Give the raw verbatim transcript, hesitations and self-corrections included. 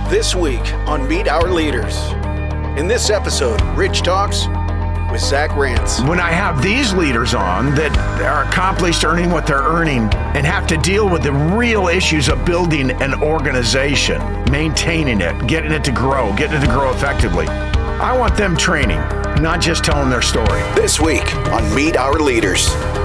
This week on Meet Our Leaders. In this episode, Rich talks with Zach Rance. When I have these leaders on that are accomplished earning what they're earning and have to deal with the real issues of building an organization, maintaining it, getting it to grow, getting it to grow effectively, I want them training, not just telling their story. This week on Meet Our Leaders.